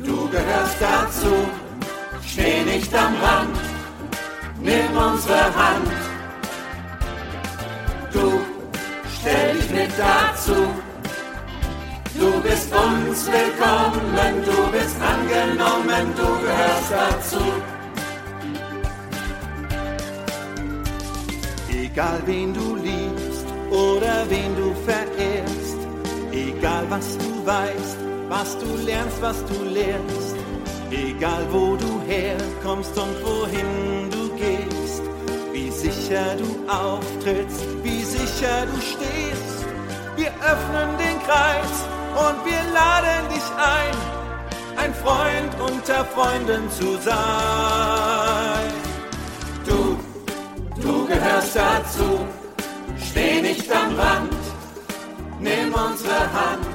Du gehörst dazu, steh nicht am Rand, nimm unsere Hand. Du stell dich mit dazu, du bist uns willkommen, du bist angenommen, du gehörst dazu. Egal wen du liebst oder wen du verehrst, egal was du weißt, was du lernst, was du lehrst, egal wo du herkommst und wohin du gehst, wie sicher du auftrittst, wie sicher du stehst, wir öffnen den Kreis und wir laden dich ein Freund unter Freunden zu sein. Du gehörst dazu, steh nicht am Rand, nimm unsere Hand.